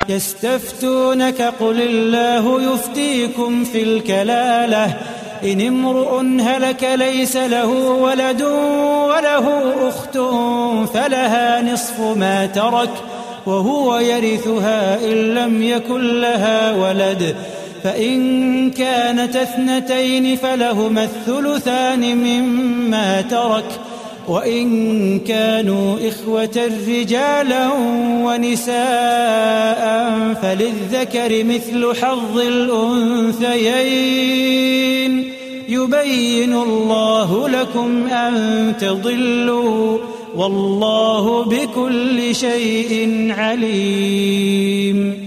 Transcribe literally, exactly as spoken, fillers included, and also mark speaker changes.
Speaker 1: يستفتونك قل الله يفتيكم في الكلالة إن امرؤ هلك ليس له ولد وله أخت فلها نصف ما ترك وهو يرثها إن لم يكن لها ولد فإن كانت اثنتين فلهما الثلثان مما ترك وإن كانوا إخوة رجالا ونساء فللذكر مثل حظ الأنثيين يبين الله لكم أن تضلوا والله بكل شيء عليم.